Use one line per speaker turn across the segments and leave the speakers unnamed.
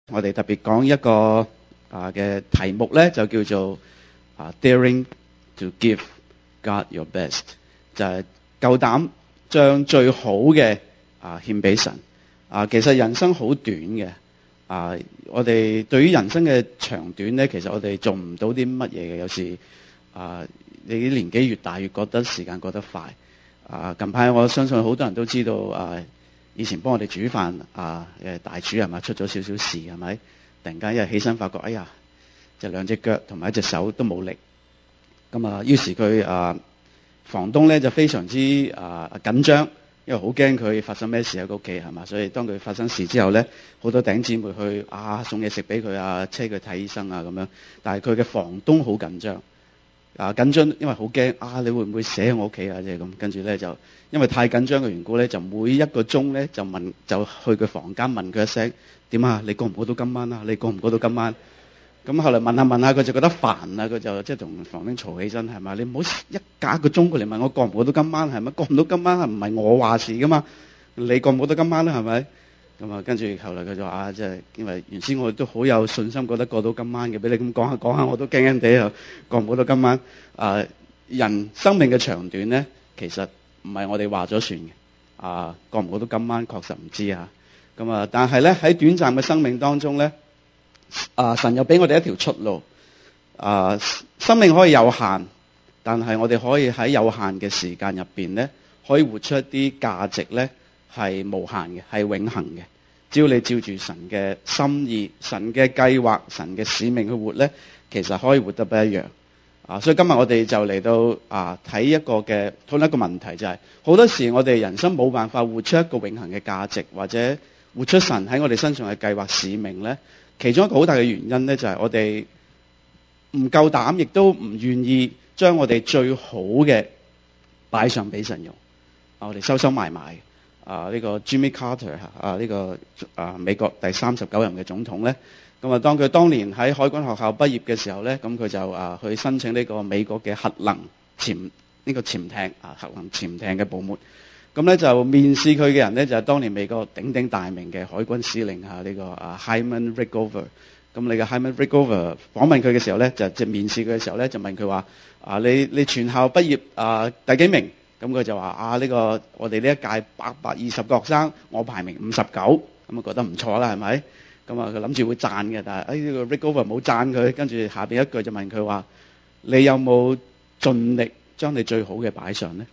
我哋特別講一個嘅題目咧，就叫做Daring to give God your best， 就係夠膽將最好嘅獻俾神。其實人生好短嘅，我哋對於人生嘅長短咧，其實我哋做唔到啲乜嘢嘅。有時你年紀越大，越覺得時間過得快。近排我相信好多人都知道以前幫我哋煮飯大廚係咪出咗少少事係咪？突然間一日起身發覺，哎呀，就兩隻腳同埋一隻手都冇力。咁於是佢房東咧就非常之緊張，因為好驚佢發生咩事喺個屋企係嘛。所以當佢發生事之後咧，好多弟兄姊妹去送嘢食俾佢車佢睇醫生咁樣。但係佢嘅房東好緊張。緊張，因為好驚你會唔會死喺我屋企即係咁。跟住咧就因為太緊張嘅緣故咧，就每一個鐘咧就去佢房間問佢一聲點你過唔過到今晚你過唔過到今晚？咁後來問下佢就覺得煩啦，佢就即係同房東嘈起身係嘛？你唔好隔一個鐘過嚟問我過唔過到今晚係咪？過唔到今晚係唔係我話事噶嘛？你過唔過到今晚咧係咪？咁跟住後來佢就話即係因為原先我都好有信心覺得過到今晚嘅，俾你咁講下我都驚驚地又過唔過到今晚。人生命嘅長短咧，其實唔係我哋話咗算嘅。過唔過到今晚確實唔知但係咧喺短暫嘅生命當中咧，神又俾我哋一條出路。生命可以有限，但係我哋可以喺有限嘅時間入邊咧，可以活出一啲價值咧。係無限嘅，係永恆嘅。只要你照住神嘅心意、神嘅計劃、神嘅使命去活咧，其實可以活得不一樣。所以今日我哋就嚟到睇一個嘅討論一個問題，就係好多時我哋人生冇辦法活出一個永恆嘅價值，或者活出神喺我哋身上嘅計劃使命咧。其中一個好大嘅原因咧，就係我哋唔夠膽，亦都唔願意將我哋最好嘅擺上俾神用。我哋收埋埋。呢個 Jimmy Carter 呢個美國第39任嘅總統咧，咁當佢當年喺海軍學校畢業嘅時候咧，咁佢就去申請呢個美國嘅核能潛艇核能潛艇嘅部門。咁咧就面試佢嘅人咧就係當年美國鼎鼎大名嘅海軍司令呢個Hyman Rickover。咁你嘅 Hyman Rickover 訪問佢嘅時候咧，就面試佢嘅時候咧，就問佢話你全校畢業第幾名？咁佢就話呢個我哋呢一屆820個學生，我排名59，咁覺得唔錯啦，係咪？咁佢諗住會讚嘅，但係呢個 Rickover 冇讚佢，跟住下邊一句就問佢話：你有冇盡力將你最好嘅擺上呢？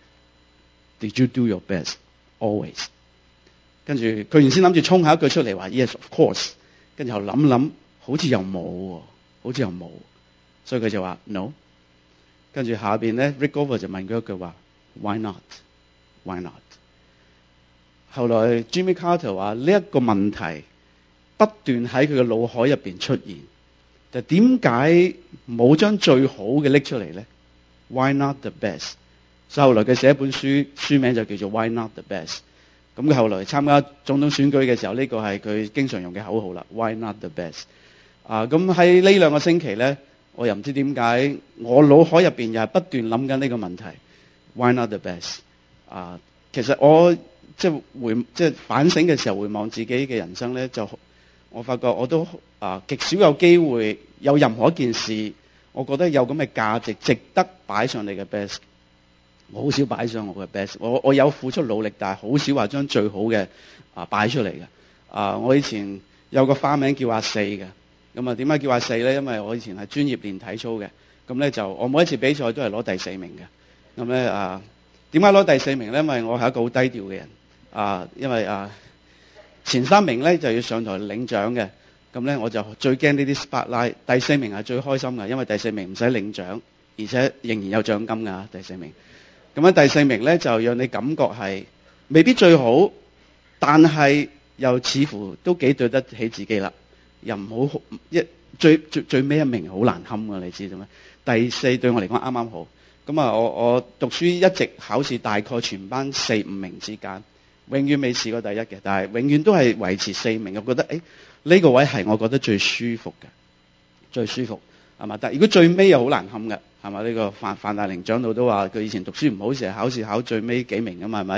Did you do your best always？ 跟住佢原先諗住衝下一句出嚟話 Yes of course， 跟住後諗好似又冇，所以佢就話 No。 跟住下邊咧 Rickover 就問佢一句話：Why not? Why not? 後來 Jimmy Carter 話呢一個問題不斷喺佢嘅腦海入邊出現，就點解冇將最好嘅拎出嚟咧 ？Why not the best？ 所以後來佢寫一本書名就叫做 Why not the best？ 咁佢後來參加總統選舉嘅時候，呢個係佢經常用嘅口號啦。Why not the best？ 咁喺呢2個星期咧，我又唔知點解我腦海入邊又係不斷諗緊呢個問題。Why not the best？ 其實我即係反省嘅時候，回望自己嘅人生咧，就我發覺我都極少有機會有任何一件事，我覺得有咁嘅價值，值得擺上你嘅 best。我好少擺上我嘅 best。我有付出努力，但係好少話將最好嘅擺出嚟嘅。我以前有個花名叫阿四嘅。咁點解叫阿四咧？因為我以前係專業練體操嘅。咁咧就我每一次比賽都係攞第4名嘅。咁咧點解攞第4名咧？因為我係一個好低調嘅人。因為前3名咧就要上台領獎嘅。咁咧我就最驚呢啲 spotlight。第4名係最開心嘅，因為第4名唔使領獎，而且仍然有獎金㗎。第4名。咁喺第4名咧就讓你感覺係未必最好，但係又似乎都幾對得起自己啦。又唔好最尾一名好難堪㗎，你知道咩？第4對我嚟講啱啱好。咁我讀書一直考試大概全班4、5名之間，永遠未試過第一嘅，但係永遠都係維持4名。我覺得呢個位係我覺得最舒服嘅，最舒服係嘛？但係如果最尾又好難堪嘅係嘛？呢個范大玲長老都話佢以前讀書唔好，成日考試考最尾幾名㗎嘛，係咪？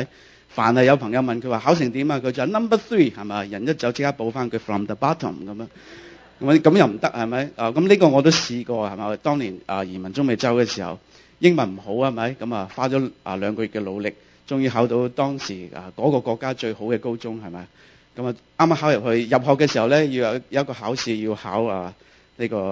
凡係有朋友問佢話考成點啊，佢就 number 3係咪？人一走即刻補翻佢 from the bottom 咁樣。咁又唔得係咪？咁呢個我都試過係咪？當年移民中美洲嘅時候，英文唔好係咪？咁花咗2個月嘅努力，終於考到當時嗰個國家最好嘅高中係咪？咁啱啱考入去，入學嘅時候咧，要有一個考試要考呢個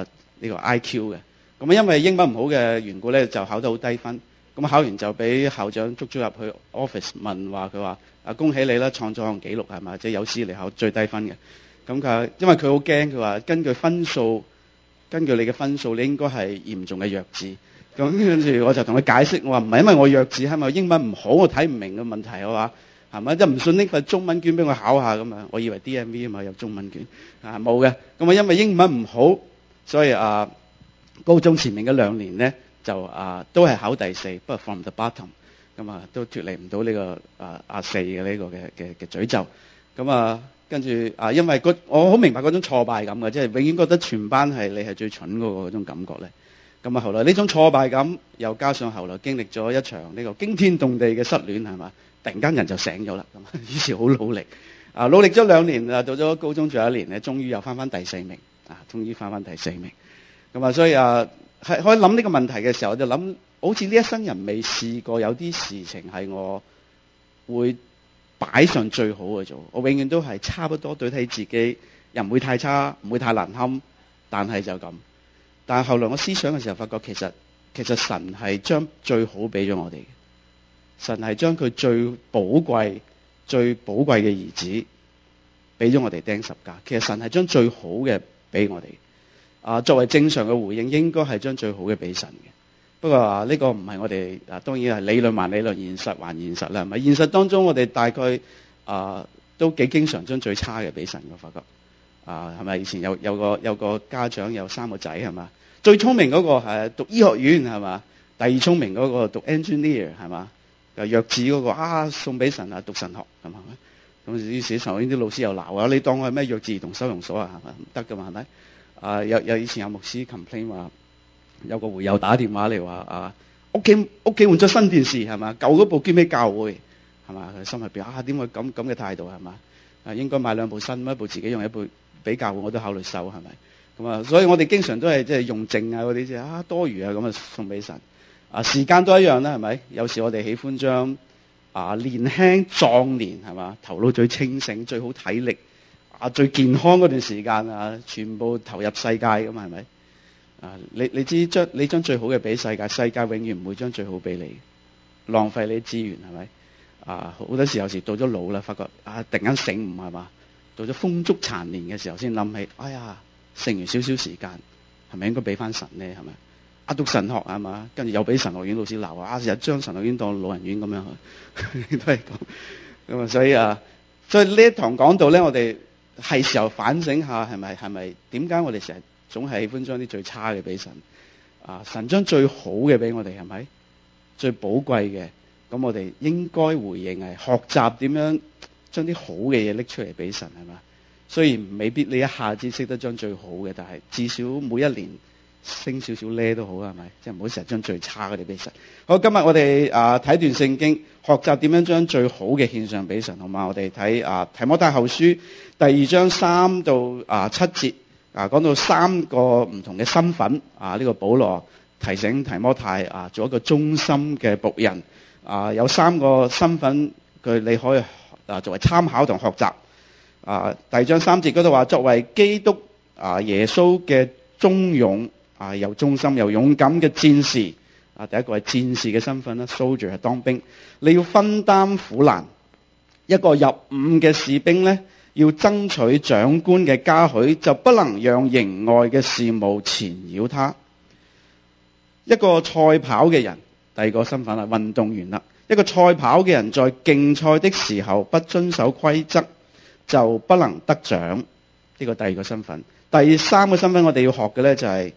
IQ 嘅。咁因為英文唔好嘅緣故咧，就考得好低分。咁考完就俾校長捉咗入去 office 問話，佢話恭喜你啦，創咗項紀錄係咪？即係有史嚟考最低分嘅。咁佢因為佢好驚，佢話根據你嘅分數，你應該係嚴重嘅弱智。咁跟住我就同佢解釋，我話唔係因為我弱智，係咪英文唔好，我睇唔明嘅問題？我話係咪？即係唔信拎份中文卷俾我考下咁啊？我以為 DMV 啊嘛有中文卷冇嘅。咁因為英文唔好，所以高中前面嘅2年咧就都係考第4，不過 from the bottom 咁都脫離唔到呢個4嘅呢個嘅詛咒。咁跟住因為我好明白嗰種挫敗感嘅，即係永遠覺得全班係你係最蠢嗰種感覺咧。咁後來呢種挫敗感，又加上後來經歷咗一場呢個驚天動地嘅失戀係嘛，突然間人就醒咗啦。咁於是好努力，努力咗2年到咗高中最後1年咧，終於又翻第4名終於翻第4名。咁所以係可以諗呢個問題嘅時候，我就諗好似呢一生人未試過有啲事情係我會擺上最好嘅做，我永遠都係差不多對得起自己，又唔會太差，唔會太難堪，但係就咁。但係後來我思想嘅時候，發覺其實神係將最好俾咗我哋嘅，神係將佢最寶貴嘅兒子俾咗我哋釘十架。其實神係將最好嘅俾我哋。作為正常嘅回應，應該係將最好嘅俾神嘅。不過呢個唔係我哋當然係理論還理論，現實還現實啦。係咪？現實當中我哋大概都幾經常將最差嘅俾神。我發覺係咪？以前有個家長有3個仔係嘛？最聰明嗰個係讀醫學院係嘛？第2聰明嗰個讀 engineer 係嘛？弱智嗰個送俾神讀神學係嘛？咁於是神學院啲老師又鬧你當我係咩弱智兒童收容所係咪？唔得㗎嘛係咪？有以前有牧師 complain 話，有個會友打電話嚟話屋企換咗新電視係嘛？舊嗰部捐俾教會係嘛？佢心入邊點會咁嘅態度係嘛？應該買2部新，一部自己用，一部俾教會，我都考慮收係咪？咁所以我哋經常都係即係用剩嗰啲啫多餘咁送俾神。時間都一樣啦係咪？有時我哋喜歡將年輕壯年係嘛，頭腦最清醒、最好體力最健康嗰段時間全部投入世界咁係咪？你知你將最好嘅俾世界，世界永遠唔會將最好俾你，浪費你資源係咪？好多時有時到咗老啦，發覺突然間醒悟係嘛？到咗風燭殘年嘅時候先諗起，哎呀，剩完少少時間，係咪應該俾翻神咧？係咪？讀神學係嘛？跟住又俾神學院老師鬧成日將神學院當老人院咁樣去，都係咁。咁所以呢一堂講道咧，我哋係時候反省下係咪點解我哋成日總係喜歡將啲最差嘅俾神？神將最好嘅俾我哋係咪？最寶貴嘅，咁我哋應該回應係學習點樣將啲好嘅嘢拎出嚟俾神係嘛？雖然未必你一下子識得將最好嘅，但係至少每一年升少少呢都好係咪？即係唔好成日將最差嘅啲俾神。好，今日我哋睇段聖經，學習點樣將最好嘅獻上俾神，好嘛？我哋睇提摩太後書第2章3到7節，講到3個唔同嘅身份。呢個保羅提醒提摩太做一個忠心嘅僕人。有3個身份，你可以作為參考同學習。第2章3節嗰度話，作為基督耶穌嘅忠勇又忠心又勇敢嘅戰士。第一個係戰士嘅身份啦 ，soldier 係當兵，你要分擔苦難。一個入伍嘅士兵咧，要爭取長官嘅嘉許，就不能讓營外嘅事務纏繞他。一個賽跑嘅人，第2個身份係運動員啦。一個賽跑嘅人在競賽的時候不遵守規則，就不能得獎。呢個第2個身份。第3個身份我哋要學嘅咧就係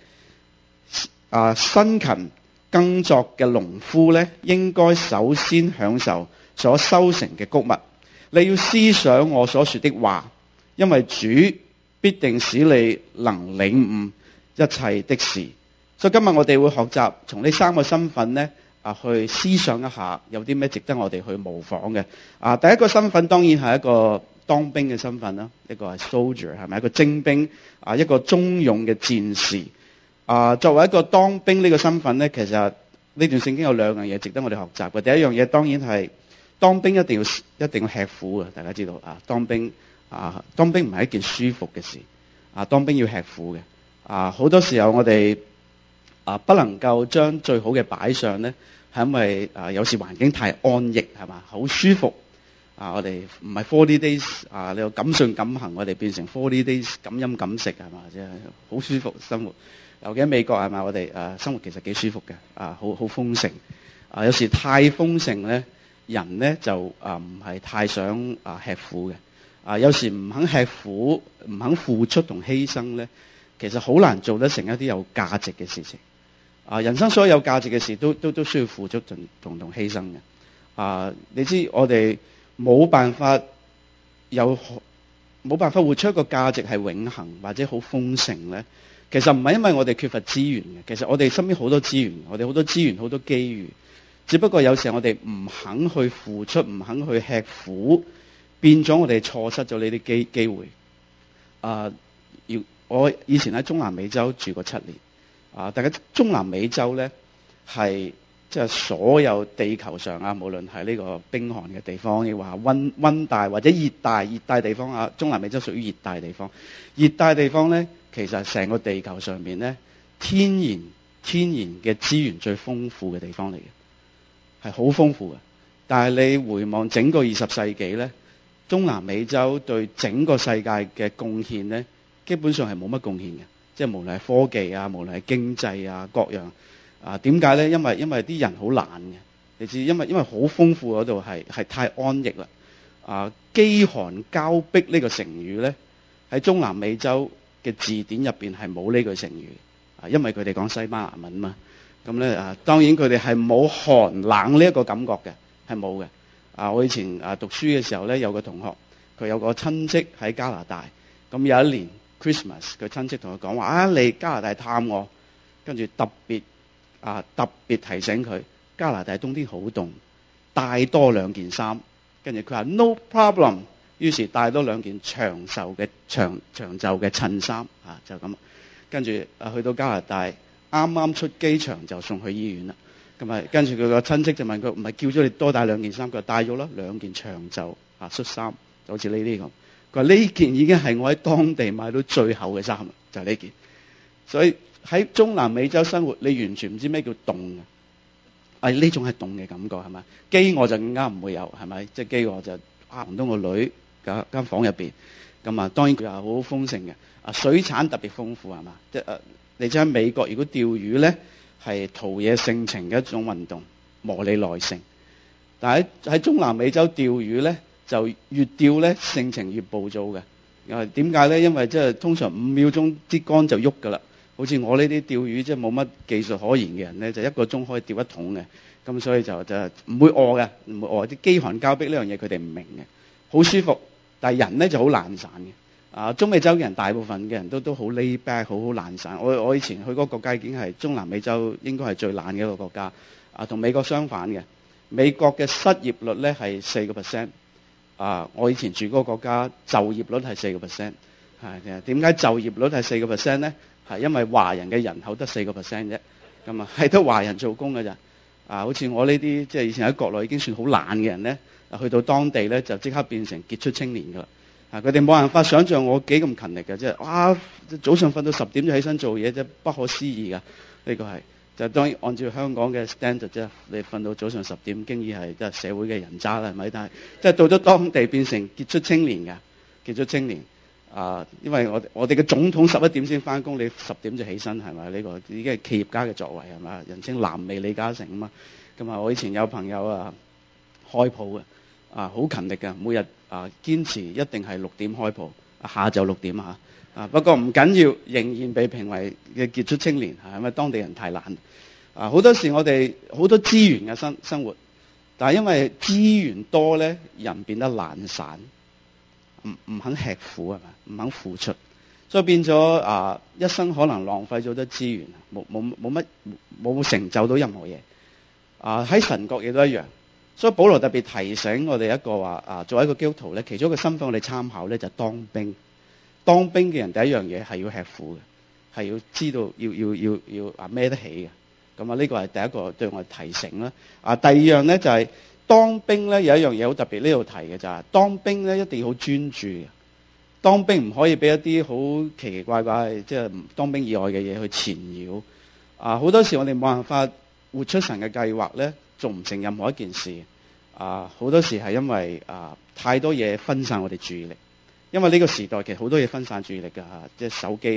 辛勤耕作嘅農夫咧，應該首先享受所收成嘅穀物。你要思想我所說的話，因為主必定使你能領悟一切的事。所以今日我哋會學習從呢3個身份咧去思想一下有啲咩值得我哋去模仿嘅。第一個身份當然係一個當兵嘅身份啦，一個係 soldier 係咪一個精兵一個忠勇嘅戰士。作為一個當兵呢個身份咧，其實呢段聖經有兩樣嘢值得我哋學習嘅。第一樣嘢當然係當兵一定要吃苦嘅，大家知道當兵唔係一件舒服嘅事當兵要吃苦嘅好多時候我哋不能夠將最好嘅擺上咧，係因為有時環境太安逸係嘛，好舒服我哋唔係 40 days 你又敢信敢行，我哋變成40 days 敢飲敢食係嘛，即係好舒服生活。尤其喺美國係嘛，我哋生活其實幾舒服嘅好豐盛有時太豐盛咧，人咧就唔係太想吃苦嘅有時唔肯吃苦，唔肯付出同犧牲咧，其實好難做得成一啲有價值嘅事情人生所有價值嘅事都需要付出同犧牲嘅你知我哋冇辦法活出一個價值係永恆或者好豐盛咧。其實唔係因為我哋缺乏資源嘅，其實我哋身邊好多資源，我哋好多資源好多機遇，只不過有時候我哋唔肯去付出，唔肯去吃苦，變咗我哋錯失咗呢啲機會我以前喺中南美洲住過7年大家中南美洲咧係即係所有地球上無論係呢個冰寒嘅地方，亦話溫帶或者熱帶地方中南美洲屬於熱帶地方。熱帶地方咧，其實成個地球上面咧，天然嘅資源最豐富嘅地方嚟嘅，係好豐富嘅。但係你回望整個20世紀咧，中南美洲對整個世界嘅貢獻咧，基本上係冇乜貢獻嘅，即係無論係科技無論係經濟各樣點解咧？因為啲人好懶嘅，你知因為好豐富嗰度係太安逸啦飢寒交迫呢個成語咧，喺中南美洲嘅字典入邊係冇呢句成語因為佢哋講西班牙文嘛。咁咧當然佢哋係冇寒冷呢一個感覺嘅，係冇嘅我以前讀書嘅時候咧，有個同學佢有個親戚喺加拿大，咁有一年 Christmas 佢親戚同佢講話嚟加拿大探我，跟住特別提醒佢加拿大冬天好凍，帶多2件衫。跟住佢話 no problem， 於是帶多2件長袖嘅襯衫就咁。跟住去到加拿大，啱啱出機場就送去醫院啦。咁跟住佢個親戚就問佢，唔係叫咗你多帶2件衫？佢話帶咗啦，2件長袖恤衫，就好似呢啲咁。佢話呢件已經係我喺當地買到最厚嘅衫啦，就係呢件。所以喺中南美洲生活，你完全唔知咩叫凍嘅呢種係凍嘅感覺係咪？飢餓就更加唔會有係咪？即係飢餓就唔到個女間房入邊咁當然佢係好豐盛嘅水產特別豐富係嘛？即係你知喺美國如果釣魚咧係陶冶性情嘅一種運動，磨你耐性。但喺中南美洲釣魚咧就越釣咧性情越暴躁嘅。點解咧？因為即係通常5秒鐘啲竿就喐㗎啦。好似我呢啲釣魚即係冇乜技術可言嘅人咧，就1個鐘可以釣1桶嘅，咁所以就唔會餓嘅，唔會餓。啲飢寒交迫呢樣嘢佢哋唔明嘅，好舒服，但係人咧就好懶散嘅。中美洲嘅人大部分嘅人都好 lay back， 好懶散。我以前去嗰個國家已經係中南美洲應該係最懶嘅一個國家，同美國相反嘅。美國嘅失業率咧係4%，我以前住嗰個國家就業率係4%，係點解就業率係4%咧？係因為華人嘅人口得4%啫，咁係得華人做工㗎咋好似我呢啲即係以前喺國內已經算好懶嘅人咧，去到當地咧就即刻變成傑出青年㗎啦。佢哋冇辦法想像我幾咁勤力嘅，即係早上瞓到10點就起身做嘢，即係不可思議㗎。呢個係就當然按照香港嘅 standard 啫，你瞓到早上10點，經已係即係社會嘅人渣啦，係咪？但係即係到咗當地變成傑出青年㗎，傑出青年。因為我哋嘅總統11點先翻工，你10點就起身係咪？呢個已經係企業家嘅作為係咪？人稱南美李嘉誠啊嘛。咁我以前有朋友開鋪嘅好勤力嘅，每日堅持一定係6點開鋪，下晝6點不過唔緊要，仍然被評為嘅傑出青年係咪？當地人太懶好多時我哋好多資源嘅生活，但係因為資源多咧，人變得懶散。唔肯吃苦係咪？唔肯付出，所以變咗一生可能浪費咗啲資源，冇成就到任何嘢。 喺神國亦都一樣。所以保羅特別提醒我哋一個話作為一個基督徒咧，其中一個身份我哋參考咧就係當兵。當兵嘅人第一樣嘢係要吃苦嘅，係要知道要孭得起嘅。咁呢個係第一個對我哋提醒啦。第二樣咧就係當兵咧有一樣嘢好特別呢度提嘅就係當兵咧一定要好專注嘅。當兵唔可以俾一啲好奇奇怪怪即係當兵以外嘅嘢去纏繞。好多時我哋冇辦法活出神嘅計劃咧，做唔成任何一件事。好多時係因為太多嘢分散我哋注意力。因為呢個時代其實好多嘢分散注意力㗎，即係手機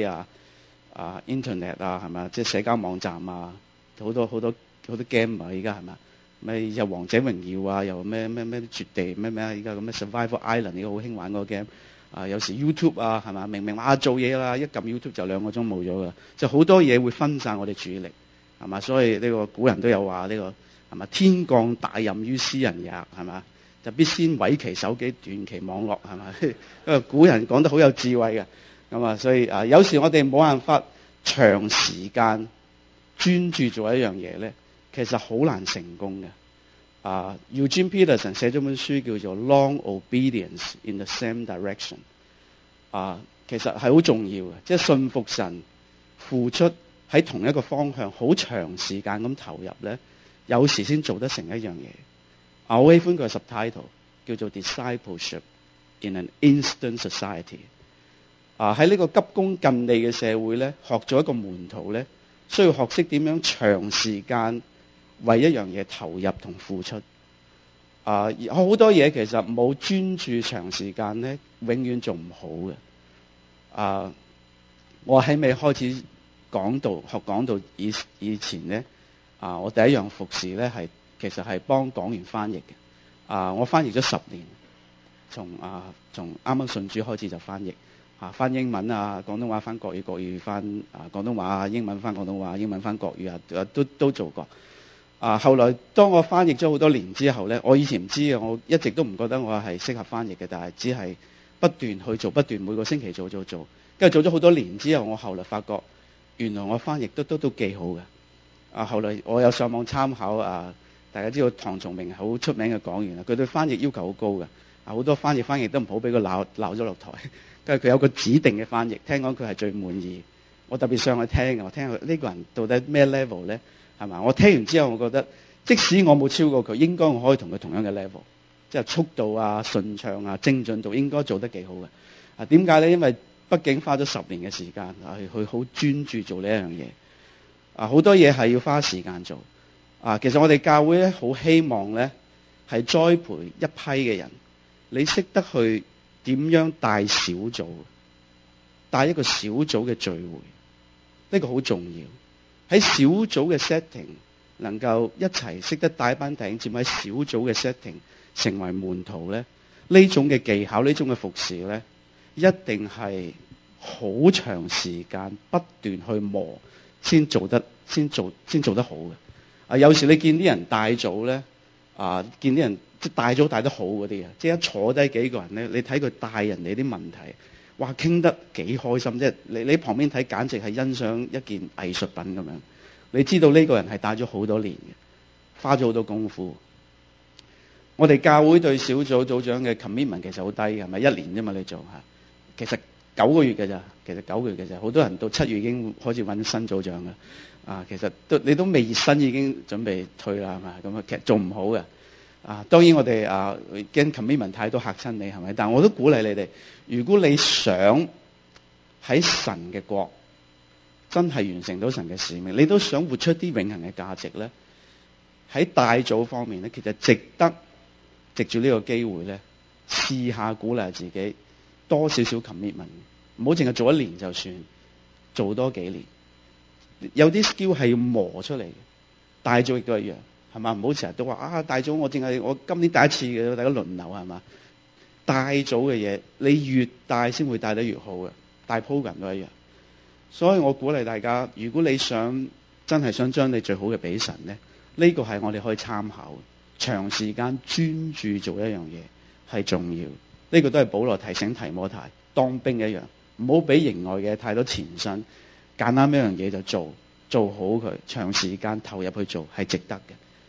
Internet 係咪？即係社交網站好多 game 而家係咪？咪又王者榮耀又咩絕地咩而家咁咩 Survival Island 呢個好興玩嗰個 game。有時 YouTube 係嘛？明明做嘢啦，一撳 YouTube 就2個鐘冇咗㗎，就好多嘢會分散我哋注意力係嘛？所以呢個古人都有話呢個係嘛？天降大任於斯人也係嘛？就必先毀其手機，斷其網絡係咪？因為古人講得好有智慧嘅咁所以有時我哋冇辦法長時間專注做一樣嘢咧，其實好難成功嘅。Eugene Peterson 寫咗本書叫做《Long Obedience in the Same Direction》。其實係好重要嘅，即係信服神，付出喺同一個方向，好長時間咁投入咧，有時先做得成一樣嘢。我喜歡佢嘅 subtitle 叫做 Discipleship in an Instant Society。喺呢個急功近利嘅社會咧，學咗一個門徒咧，需要學識點樣長時間為一樣嘢投入同付出。好多嘢其實冇專注長時間咧，永遠做唔好嘅。我喺未開始學講道以前咧，我第一樣服侍咧其實係幫講員翻譯嘅。我翻譯咗10年，從啱啱信主開始就翻譯，翻英文廣東話翻國語，國語翻廣東話，英文翻廣東話，英文翻國語都做過。後來當我翻譯咗好多年之後咧，我以前唔知嘅，我一直都唔覺得我係適合翻譯嘅，但係只係不斷去做，不斷每個星期做，跟住做咗好多年之後，我後來發覺原來我翻譯都幾好嘅。後來我有上網參考大家知道唐崇明好出名嘅講員，佢對翻譯要求好高嘅。好多翻譯都唔好俾佢鬧咗落台，跟住佢有個指定嘅翻譯，聽講佢係最滿意。我特別上去聽嘅，我聽佢呢個人到底咩 level 咧？係嘛？我聽完之後，我覺得即使我冇超過佢，應該我可以同佢同樣嘅 level， 即係速度順暢精準度應該做得幾好嘅。點解咧？因為畢竟花咗10年嘅時間去好專注做呢一樣嘢。好多嘢係要花時間做。其實我哋教會咧好希望咧係栽培一批嘅人，你識得去點樣帶小組，帶一個小組嘅聚會，呢個好重要。喺小組嘅 setting 能夠一齊識得帶班弟兄姊妹喺小組嘅 setting 成為門徒咧，呢種嘅技巧，呢種嘅服侍咧，一定係好長時間不斷去磨先做得好嘅。有時你見啲人帶組咧，見啲人即係帶組帶得好嗰啲即係一坐低幾個人咧，你睇佢帶人哋啲問題，哇，傾得幾開心，即係你旁邊睇簡直係欣賞一件藝術品咁樣。你知道呢個人係帶咗好多年嘅，花咗好多功夫。我哋教會對小組組長嘅 commitment 其實好低嘅，係咪1年啫嘛？你做其實9個月嘅咋，好多人到7月已經開始揾新組長嘅。其實你都未熱身已經準備退啦，係嘛？咁其實做唔好嘅。當然我哋驚 commitment 太多嚇親你係咪？但我都鼓勵你哋，如果你想喺神嘅國真係完成到神嘅使命，你都想活出啲永恆嘅價值咧，喺帶組方面咧，其實值得藉住呢個機會咧，試下鼓勵自己多少少 commitment， 唔好淨係做1年就算，做多幾年。有啲 skill 係要磨出嚟嘅，帶組亦都一樣。係嘛？唔好成日都話帶組我今年第一次嘅，大家輪流係嘛？帶組嘅嘢，你越帶先會帶得越好嘅，帶 program 都一樣。所以我鼓勵大家，如果你真係想將你最好嘅俾神咧，呢個係我哋可以參考嘅。長時間專注做一樣嘢係重要。呢個都係保羅提醒提摩太當兵一樣，唔好俾營外嘅太多纏身，揀啱一樣嘢就做好佢，長時間投入去做係值得嘅。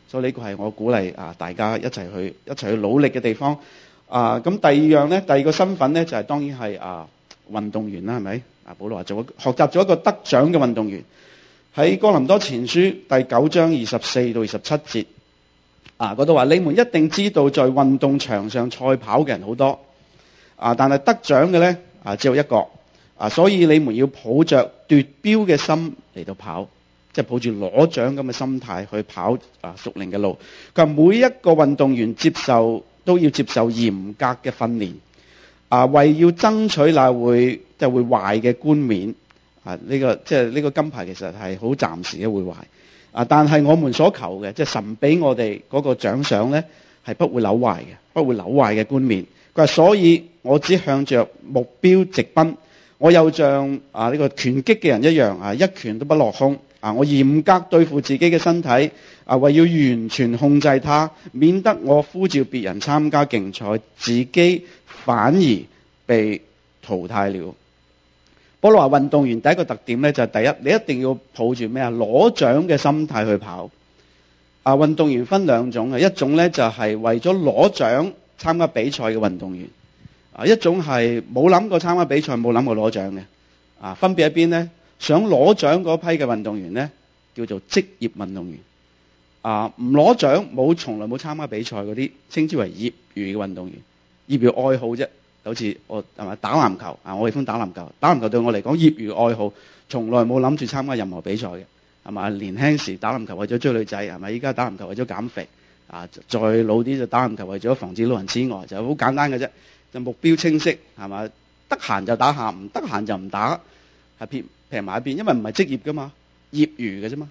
所以呢個係我鼓勵大家一齊去努力嘅地方。咁第二樣咧，第二個身份咧就係當然係運動員啦，係咪？保羅話學習咗一個得獎嘅運動員。喺哥林多前書第9章24到27節嗰度話：你們一定知道，在運動場上賽跑嘅人好多，但係得獎嘅咧只有一個，所以你們要抱着奪標嘅心嚟到跑，即係抱住攞獎咁嘅心態去跑屬靈嘅路。佢話每一個運動員都要接受嚴格嘅訓練，為要爭取那會壞嘅冠冕。呢個金牌其實係好暫時嘅會壞，但係我們所求嘅，即係神俾我哋嗰個獎賞咧，係不會朽壞嘅，不會朽壞嘅冠冕。佢話所以我只向着目標直奔，我又像呢個拳擊嘅人一樣，一拳都不落空。我嚴格對付自己嘅身體，為要完全控制它，免得我呼召別人參加競賽，自己反而被淘汰了。保羅話運動員第一個特點咧就係第一，你一定要抱住咩攞獎嘅心態去跑。運動員分兩種，一種咧就係為咗攞獎參加比賽嘅運動員，一種係冇諗過參加比賽，冇諗過攞獎嘅。分別喺邊咧？想攞獎嗰批嘅運動員咧叫做職業運動員，唔攞獎從來冇參加比賽嗰啲稱之為業餘嘅運動員，業餘愛好啫。好似我打籃球，我喜歡打籃球。打籃球對我嚟講業餘愛好，從來冇諗住參加任何比賽嘅，係嘛？年輕時打籃球為咗追女仔，係咪？依家打籃球為咗減肥，再老啲就打籃球為咗防止老人痴呆，就好簡單嘅啫。就目標清晰，係嘛？得閒就打下，唔得閒就唔打，係撇埋一邊，因為唔係職業噶嘛，業餘嘅啫嘛。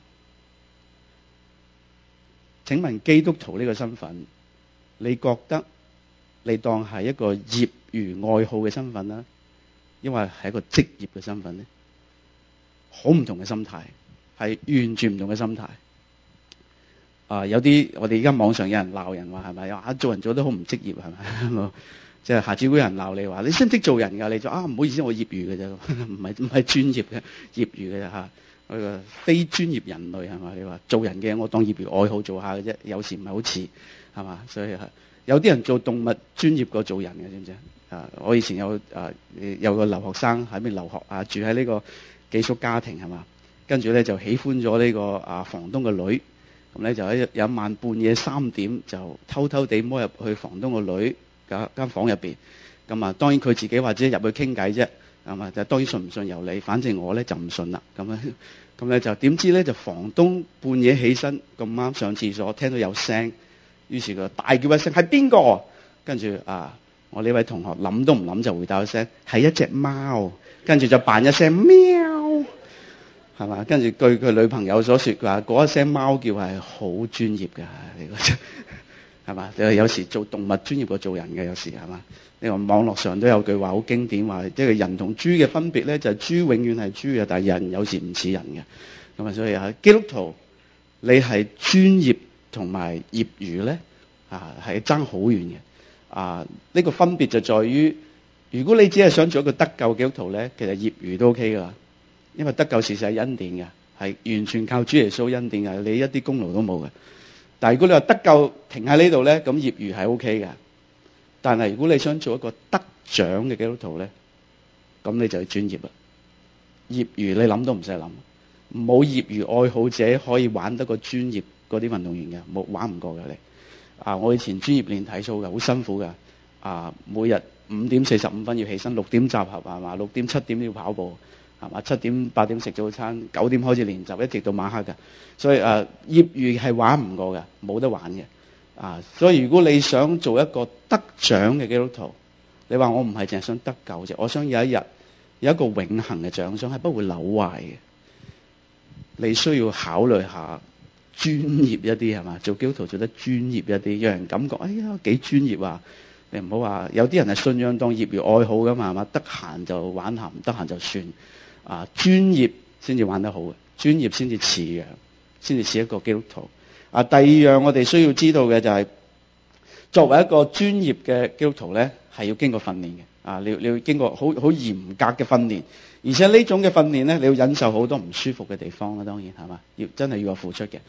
請問基督徒呢個身份，你覺得你當係一個業餘愛好嘅身份啦，因為係一個職業嘅身份咧，好唔同嘅心態，係完全唔同嘅心態。有啲我哋而家網上有人鬧人話係咪做人做得好唔職業係咪？即係下次會有人鬧你話你識唔識做人㗎？你就唔好意思，我業餘嘅啫，唔係專業嘅，業餘嘅嚇。嗰個非專業人類係嘛？你話做人嘅我當業餘愛好做下嘅啫，有時唔係好似係嘛？所以有啲人做動物專業過做人嘅，知唔知？我以前有個留學生喺邊留學住喺呢個寄宿家庭係嘛？跟住咧就喜歡咗呢個房東嘅女，咁咧就喺有一晚半夜3點就偷偷地摸入去房東個女間房入邊，咁當然佢自己或者入去傾偈啫，係嘛？就當然信唔信由你，反正我咧就唔信啦。咁咧就點知咧就房東半夜起身咁啱上廁所聽到有聲，於是佢大叫一聲係邊個？跟住我呢位同學諗都唔諗就回答一聲係一隻貓，跟住就扮一聲喵，係嘛？跟住據佢女朋友所說，佢話嗰一聲貓叫係好專業㗎，呢個係嘛？有時做動物專業過做人嘅，有時係嘛？呢個網絡上都有句話好經典，話即係人同豬嘅分別咧，就係豬永遠係豬嘅，但係人有時唔似人嘅。咁所以基督徒你係專業同埋業餘咧係爭好遠嘅。呢個分別就在於，如果你只係想做一個得救基督徒咧，其實業餘都 OK 噶，因為得救事實係恩典嘅，係完全靠主耶穌恩典嘅，你一啲功勞都冇嘅。但係如果你話得救停喺呢度咧，咁業餘係 OK 嘅。但係如果你想做一個得獎嘅基督徒咧，咁你就係專業啦。業餘你諗都唔使諗，冇業餘愛好者可以玩得過專業嗰啲運動員嘅，冇玩唔過嘅你。我以前專業練體操嘅，好辛苦嘅。每日5點45分要起身，6點集合係嘛，6點7點要跑步係嘛，7點8點食早餐，9點開始練習，一直到晚黑嘅。所以業餘係玩唔過嘅，冇得玩嘅。所以如果你想做一個得獎嘅基督徒，你話我唔係淨係想得救啫，我想有一日有一個永恆嘅獎賞係不會朽壞嘅。你需要考慮下專業一啲係嘛？做基督徒做得專業一啲，讓人感覺哎呀幾專業啊！你唔好話有啲人係信仰當業餘愛好㗎嘛，係嘛？得閒就玩下，唔得閒就算。專業先至玩得好嘅，專業先至似樣，先至似一個基督徒。第二樣我哋需要知道嘅就係，作為一個專業嘅基督徒咧，係要經過訓練嘅。你要經過好嚴格嘅訓練，而且呢種嘅訓練咧，你要忍受好多唔舒服嘅地方啦，當然係嘛，真係要有付出嘅。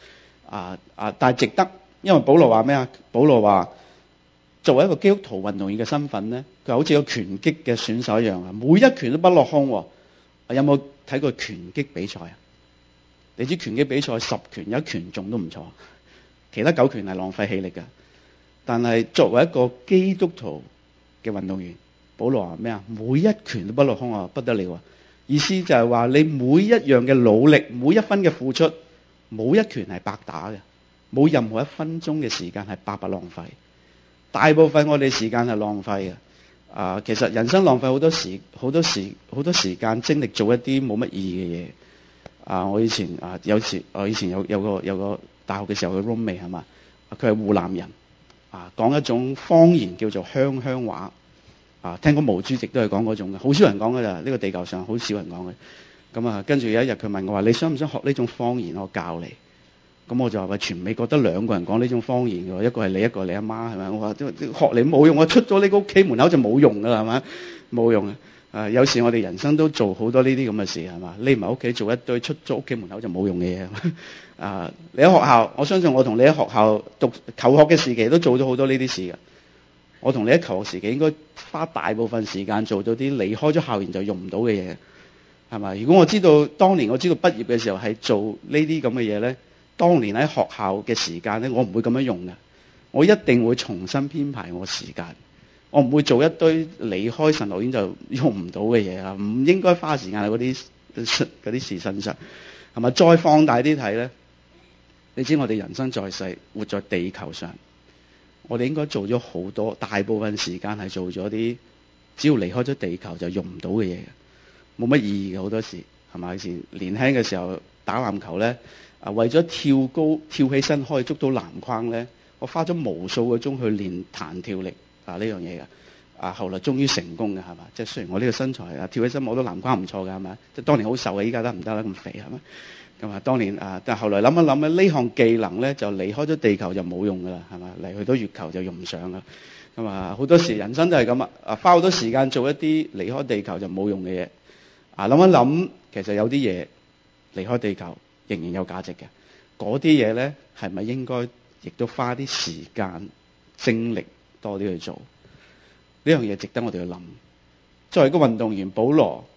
但係值得，因為保羅話咩啊？保羅話作為一個基督徒運動員嘅身份咧，佢好似個拳擊嘅選手一樣啊，每一拳都不落空。有冇睇過拳擊比賽啊？你知拳擊比賽10拳有1拳中都唔錯，其他9拳係浪費氣力㗎。但係作為一個基督徒嘅運動員，保羅話咩啊？每一拳都不落空啊，不得了啊！意思就係話你每一樣嘅努力，每一分嘅付出，冇一拳係白打嘅，冇任何1分鐘嘅時間係白白浪費。大部分我哋時間係浪費嘅。其實人生浪費好多時間精力做一啲冇乜意義嘅嘢。我以前有個大學嘅時候嘅 roommate 係嘛，佢係湖南人，講一種方言叫做鄉話。聽講毛主席都係講嗰種嘅，好少人講㗎咋，呢個地球上好少人講嘅。咁跟住有一日佢問我話：你想唔想學呢種方言？我教你。咁我就話：喂，全美國得2個人講呢種方言嘅，一個係你，一個係你阿媽，係咪？我話學你冇用，我出咗呢個屋企門口就冇用㗎啦，係咪？冇用啊！有時我哋人生都做好多呢啲咁嘅事，係嘛？匿埋屋企做一堆出咗屋企門口就冇用嘅嘢。你喺學校，我相信我同你喺學校求學嘅時期都做咗好多呢啲事㗎。我同你喺求學時期應該花大部分時間做到啲離開咗校園就用唔到嘅嘢，係咪？如果我知道當年我知道畢業嘅時候係做呢啲咁嘅嘢咧，當年喺學校嘅時間咧，我唔會咁樣用嘅，我一定會重新編排我時間，我唔會做一堆離開神學院就用唔到嘅嘢啊！唔應該花時間喺嗰啲事身上，係咪？再放大啲睇咧，你知我哋人生在世，活在地球上。我哋應該做咗好多，大部分時間係做咗啲只要離開咗地球就用唔到嘅嘢，冇乜意義嘅好多時，係咪？以前年輕嘅時候打籃球咧，為咗跳高跳起身可以捉到籃筐咧，我花咗無數個鐘去練彈跳力呢樣嘢嘅。後來終於成功嘅，係嘛？即係雖然我呢個身材跳起身我都籃筐唔錯嘅，係咪？即係當年好瘦嘅，依家得唔得啦？咁肥係咪？咁當年但係後來諗一諗咧，呢項技能咧就離開咗地球就冇用噶啦，係嘛？嚟去到月球就用唔上啦。咁好多時人生都係咁花好多時間做一啲離開地球就冇用嘅嘢。諗一諗，其實有啲嘢離開地球仍然有價值嘅。嗰啲嘢咧係咪應該亦都花啲時間精力多啲去做？呢樣嘢值得我哋去諗。作為一個運動員，保羅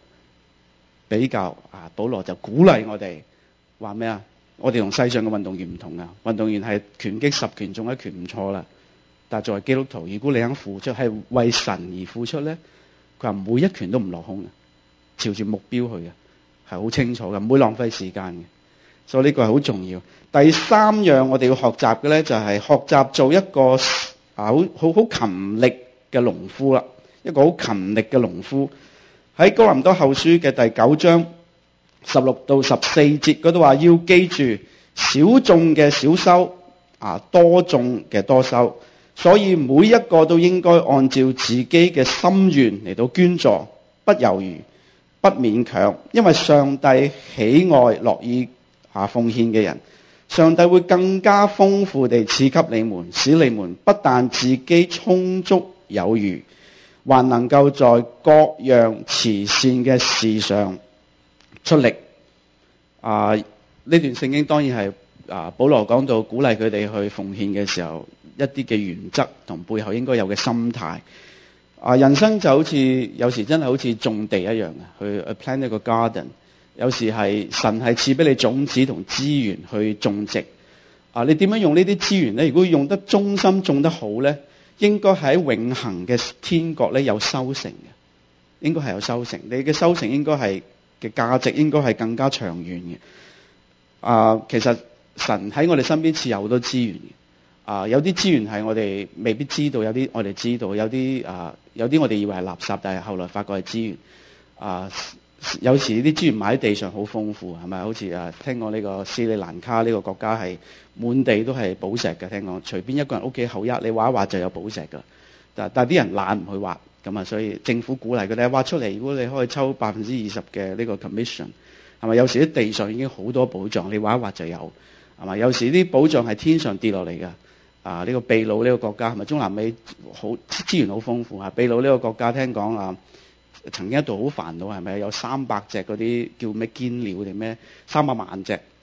就鼓勵我哋。話咩啊？我哋同世上嘅運動員唔同啊！運動員係拳擊10拳中1拳唔錯啦。但係作為基督徒，如果你肯付出，係為神而付出咧，佢話每一拳都唔落空嘅，朝住目標去嘅，係好清楚嘅，唔會浪費時間嘅。所以呢個係好重要。第3樣我哋要學習嘅咧，就係學習做一個好勤力嘅農夫啦。一個好勤力嘅農夫喺哥林多後書嘅第9章。16到14節嗰度話，要記住少種嘅少收，多種嘅多收。所以每一個都應該按照自己嘅心願嚟到捐助，不猶豫，不勉強，因為上帝喜愛樂意奉獻嘅人。上帝會更加豐富地賜給你們，使你們不但自己充足有餘，還能夠在各樣慈善嘅事上出力。呢段聖經當然係保羅講到鼓勵佢哋去奉獻嘅時候一啲嘅原則同背後應該有嘅心態。人生就好似有時真係好似種地一樣去 plant 一個 garden。有時係神係賜俾你種子同資源去種植。你點樣用呢啲資源咧？如果用得忠心種得好咧，應該喺永恆嘅天國咧有收成嘅，應該係有收成。你嘅收成應該係嘅價值應該係更加長遠嘅。其實神喺我哋身邊賜有好多資源嘅。有啲資源係我哋未必知道，有啲我哋知道，有啲我哋以為係垃圾，但係後來發覺係資源。有時啲資源買喺地上好豐富，係咪？好似聽講呢個斯里蘭卡呢個國家係滿地都係寶石嘅，聽講隨便一個人屋企後一你挖一挖就有寶石㗎。但係啲人懶唔去挖。咁所以政府鼓勵佢哋挖出嚟，如果你可以抽20%嘅呢個 commission， 係咪？有時啲地上已經好多寶藏，你挖一挖就有，係咪？有時啲寶藏係天上跌落嚟㗎。呢個秘魯呢個國家係咪中南美好資源好豐富啊？秘魯呢個國家聽講曾經一度好煩惱，係咪有300隻嗰啲叫咩堅鳥定咩300萬隻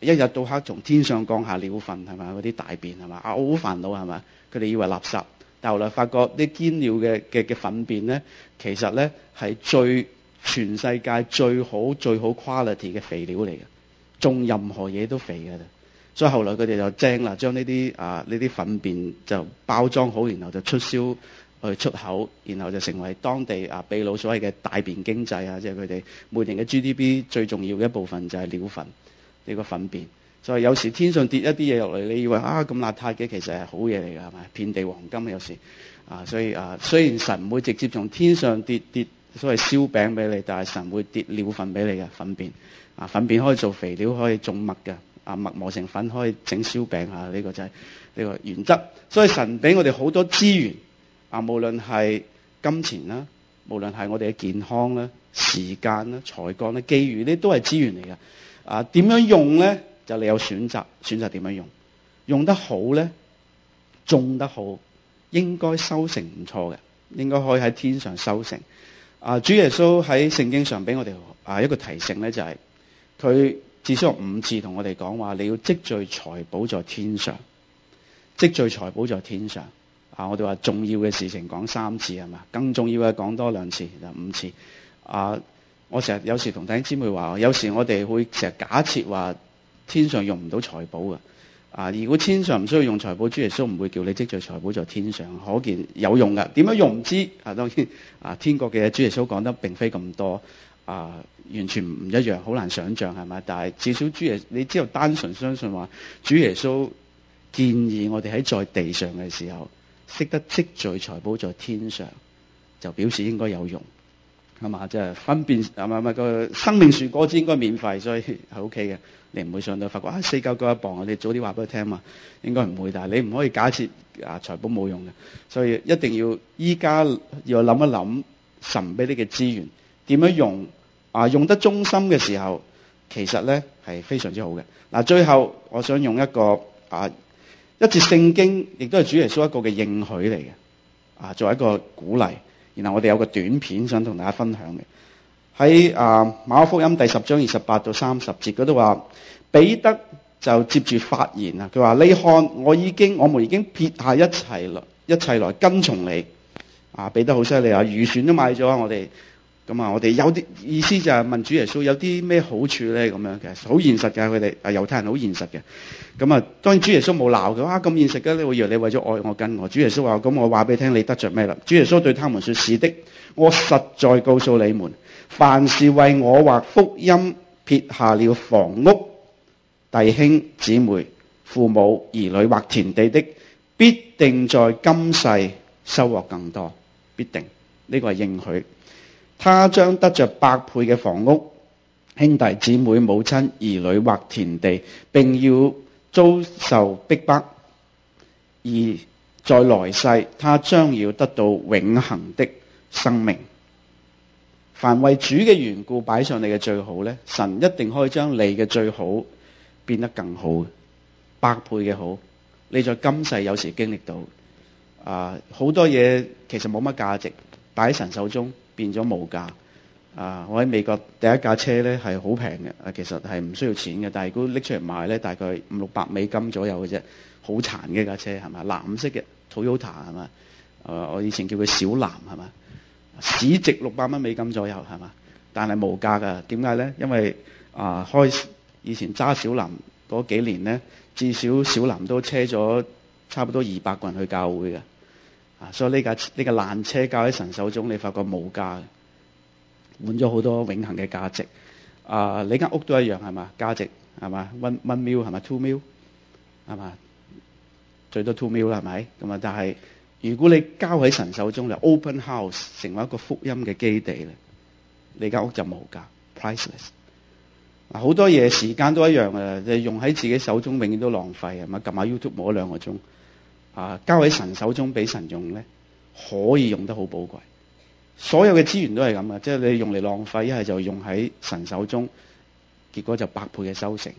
一日到黑從天上降下鳥糞係嘛，嗰啲大便係嘛，好煩惱係嘛，佢哋以為垃圾，但後來發覺啲堅鳥嘅糞便咧，其實咧係全世界最好 quality 嘅肥料嚟嘅，種任何嘢都肥嘅。所以後來佢哋就精啦，將呢啲糞便就包裝好，然後就出銷去出口，然後就成為當地秘魯所謂嘅大便經濟啊，即係佢哋每年嘅 GDP 最重要嘅一部分就係鳥糞呢個糞便。所以有時天上跌一啲嘢落嚟，你以為咁邋遢嘅，其實係好嘢嚟㗎，係咪？遍地黃金有時所以雖然神唔會直接從天上跌所謂燒餅俾你，但係神會跌鳥糞俾你嘅糞便。糞便可以做肥料，可以種麥嘅。麥磨成粉可以整燒餅啊！呢個就係呢個原則。所以神俾我哋好多資源無論係金錢啦，無論係我哋嘅健康啦、時間啦、才幹啦、機遇呢，都係資源嚟嘅。點樣用咧？就你有選擇點樣用。用得好咧，種得好，應該收成唔錯嘅，應該可以喺天上收成。主耶穌喺聖經上俾我哋一個提醒咧，就係佢至少有5次同我哋講話，你要積聚財寶在天上，積聚財寶在天上。我哋話重要嘅事情講3次係嘛，更重要嘅講多2次就5次。我成日有時同弟兄姊妹話，有時我哋會成日假設話天上用唔到財寶嘅。如果天上唔需要用財寶，主耶穌唔會叫你積聚財寶在天上，可見有用㗎。點樣用唔知當然天國嘅主耶穌講得並非咁多。完全唔一樣，好難想像係咪？但係至少你只有單純相信話，主耶穌建議我哋喺在地上嘅時候，識得積聚財寶在天上，就表示應該有用，係嘛？即係分辨個生命樹果子應該免費，所以係 OK 嘅。你唔會上到發覺4.9一磅，你早啲話俾佢聽嘛，應該唔會。但係你唔可以假設財寶冇用嘅，所以一定要依家要諗一諗神俾你嘅資源點樣用。用得忠心嘅時候，其實咧係非常之好嘅。最後我想用一個一節聖經，亦都係主耶穌一個嘅應許嚟嘅，作為一個鼓勵。然後我哋有個短片想同大家分享嘅，喺馬可福音第10章28到30節嗰度話，彼得就接住發言啊，佢話：你看，我們已經撇下一切來跟從你。彼得好犀利啊，漁船都買咗我哋。咁我哋有啲意思就係問主耶穌有啲咩好處咧？咁樣其實好現實嘅，佢哋猶太人好現實嘅。咁當然主耶穌冇鬧佢，咁現實嘅，你會以為你為咗愛我跟我。主耶穌話：咁我話俾你聽，你得着咩啦？主耶穌對他們說：是的，我實在告訴你們，凡是為我或福音撇下了房屋、弟兄姊妹、父母、兒女或田地的，必定在今世收穫更多。必定，呢個係應許。他將得着100倍嘅房屋、兄弟姊妹、母親、兒女或田地，並要遭受逼迫，而在來世他將要得到永恆的生命。凡為主嘅緣故擺上你嘅最好呢，神一定可以將你嘅最好變得更好，100倍嘅好。你在今世有時經歷到好多嘢其實冇乜價值，擺喺神手中變咗無價。我喺美國第一架車咧係好平嘅，其實係唔需要錢嘅，但係如果拎出嚟賣咧，大概500-600美金左右嘅啫，好殘嘅架車係咪？藍色嘅 Toyota 係咪？我以前叫佢小藍係咪？市值600蚊美金左右係嘛？但係無價㗎。點解咧？因為以前揸小藍嗰幾年咧，至少小藍都車咗差不多200個人去教會嘅。所以呢架爛車交喺神手中，你發覺無價，換咗好多永恆嘅價值。你間屋都一樣係嘛？價值係嘛？1 mil 係咪 2 mil 係嘛？最多2 mil 啦係咪？咁但係如果你交喺神手中，就 open house 成為一個福音嘅基地咧，你間屋就無價 priceless。好多嘢時間都一樣嘅，你用喺自己手中永遠都浪費係嘛？撳下 YouTube 冇咗2個鐘。交喺神手中俾神用咧，可以用得好寶貴。所有嘅資源都係咁嘅，即係你用嚟浪費，一係就用喺神手中，結果就100倍嘅收成。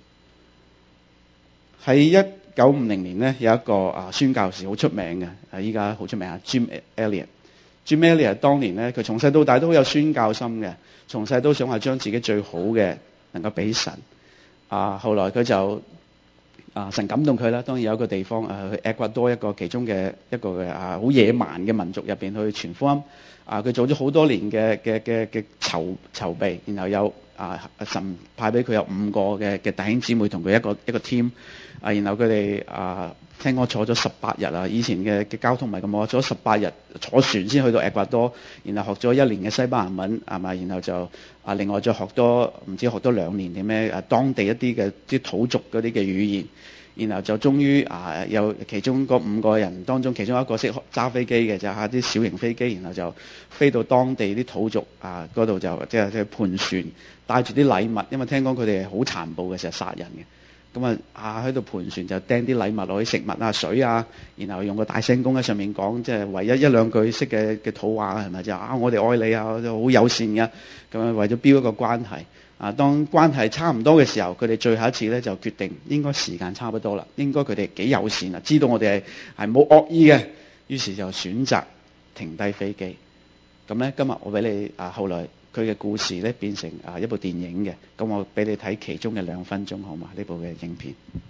喺1950年咧，有一個宣教士好出名嘅，依家好出名Jim Elliot。Jim Elliot 當年咧，佢從細到大都好有宣教心嘅，從細都想話將自己最好嘅能夠俾神。 後來佢就神感動佢啦，當然有一個地方去厄瓜多一個其中嘅一個嘅好野蠻嘅民族入邊去傳福音。佢做咗好多年嘅籌備，然後有神派俾佢有5個嘅弟兄姊妹同佢一個 team。然後佢哋聽講坐咗18日啊！以前嘅交通唔係咁好，坐咗18日坐船先去到厄瓜多，然後學咗1年嘅西班牙文係嘛，然後就另外再學多2年定咩當地一啲嘅啲土族嗰啲嘅語言，然後就終於有其中嗰5個人當中其中一個識揸飛機嘅，就啲小型飛機，然後就飛到當地啲土族嗰度就即係盤船，帶住啲禮物，因為聽講佢哋係好殘暴嘅，成日殺人嘅。咁喺度盤船就掟啲禮物落去食物水然後用個大聲公喺上面講，即係唯一1、2句識嘅土話係咪就我哋愛你就好友善嘅，咁樣為咗標一個關係。當關係差唔多嘅時候，佢哋最後一次咧就決定應該時間差不多啦，應該佢哋幾友善知道我哋係冇惡意嘅，於是就選擇停低飛機。咁咧今日我俾你後來佢嘅故事咧變成一部電影嘅，咁我俾你睇其中嘅2分鐘好嘛？呢部嘅影片。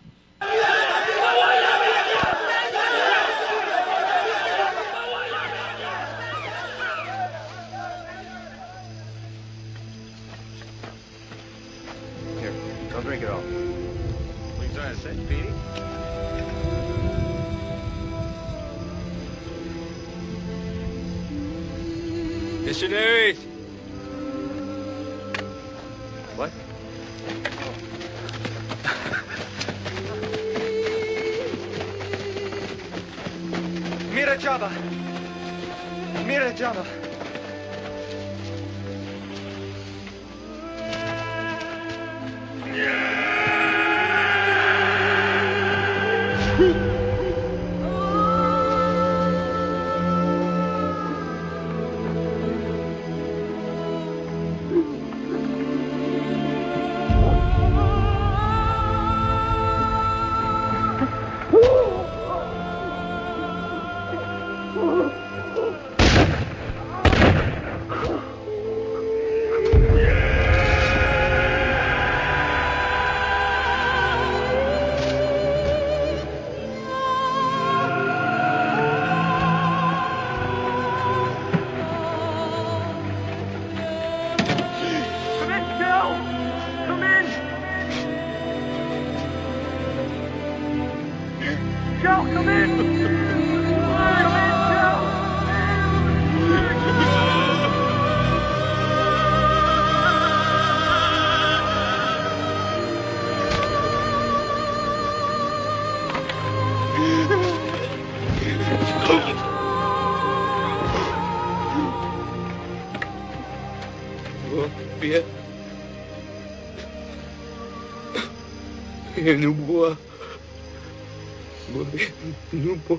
Here, don't drink it all. What are you trying to say, Petey? Missionaries! What? Mira Java! Mira Java! Come in! Bien. Et nous bois. Nous bois.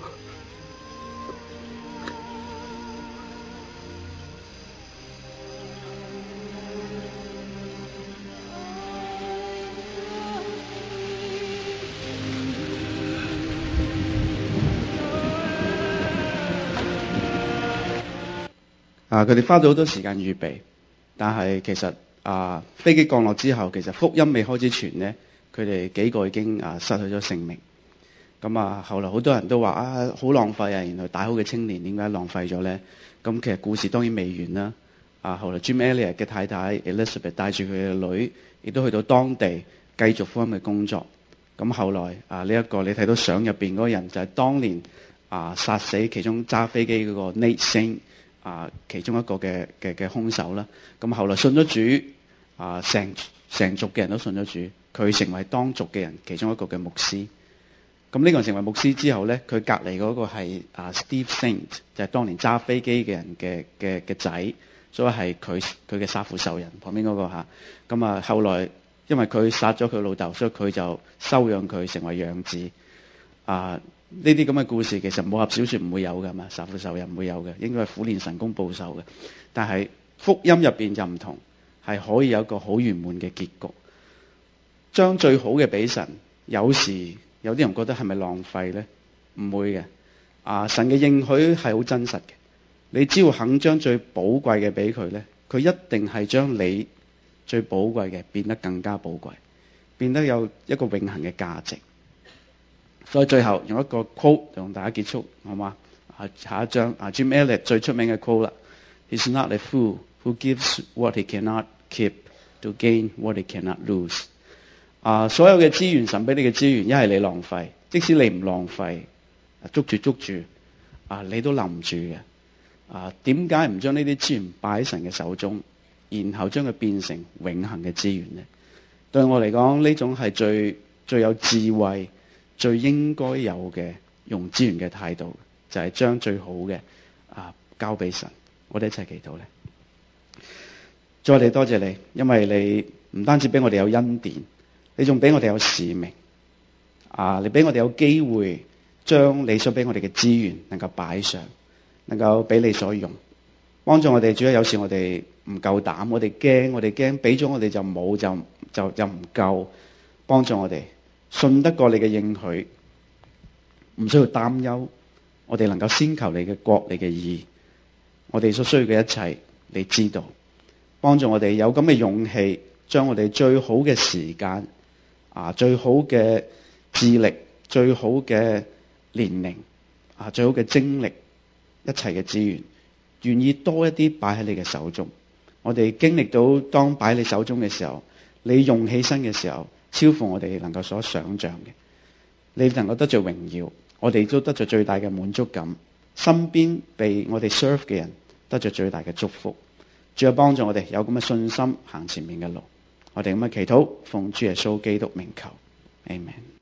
佢哋花咗好多時間預備，但係其實飛機降落之後，其實福音未開始傳呢，佢哋幾個已經失去咗性命。咁後來好多人都話好浪費啊！原來大好嘅青年點解浪費咗呢？咁其實故事當然未完啦。後來 Jim Elliot 嘅太太 Elizabeth 帶住佢嘅女，亦都去到當地繼續福音嘅工作。咁後來呢一個你睇到相入邊嗰個人就係當年殺死其中揸飛機嗰個 Nate Saint 其中一個嘅兇手啦。咁後來信咗主，成族嘅人都信咗主，佢成為當族嘅人其中一個嘅牧師。咁呢個人成為牧師之後咧，佢隔離嗰個係Steve Saint，就係當年揸飛機嘅人嘅仔，所以係佢嘅殺父仇人旁邊嗰個嚇。咁後來因為佢殺咗佢老豆，所以佢就收養佢成為養子。呢啲咁嘅故事其實武俠小說唔會有㗎嘛，殺父仇人唔會有嘅，應該係苦練神功報仇嘅。但係福音入邊就唔同，係可以有一個好圓滿嘅結局。將最好嘅俾神，有時有啲人覺得係咪浪費呢？唔會嘅。神嘅應許係好真實嘅。你只要肯將最寶貴嘅俾佢呢，佢一定係將你最寶貴嘅變得更加寶貴。 變得有一個永恆嘅價值。所以最後用一個 quote 同大家結束，好嗎？下一章Jim Elliot 最出名嘅 quote 啦。He's not a fool who gives what he cannot keep to gain what he cannot lose。所有嘅資源，神俾你嘅資源，一係你浪費，即使你唔浪費，捉住，你都留唔住嘅。點解唔將呢啲資源擺喺神嘅手中，然後將佢變成永恆嘅資源呢？對我嚟講，呢種係最有智慧、最應該有嘅用資源嘅態度，就係將最好嘅交俾神。我哋一齊祈禱咧。主，我哋多謝你，因為你唔單止俾我哋有恩典，你仲俾我哋有使命。你俾我哋有機會將你所俾我哋嘅資源能夠擺上，能夠俾你所用，幫助我哋。主要有時我哋唔夠膽，我哋驚俾咗我哋就冇，就唔夠。幫助我哋信得過你嘅應許，唔需要擔憂。我哋能夠先求你嘅國、你嘅義，我哋所需要嘅一切你知道。幫助我哋有咁嘅勇氣，將我哋最好嘅時間、最好嘅智力、最好嘅年齡、最好嘅精力，一切嘅資源，願意多一啲擺喺你嘅手中。我哋經歷到當擺喺你手中嘅時候，你用起身嘅時候，超乎我哋能夠所想像嘅。你能夠得着榮耀，我哋都得着最大嘅滿足感。身邊被我哋 serve 嘅人得着最大嘅祝福。主要幫助我哋有咁嘅信心行前面嘅路。我哋咁嘅祈禱，奉主耶穌基督名求，Amen。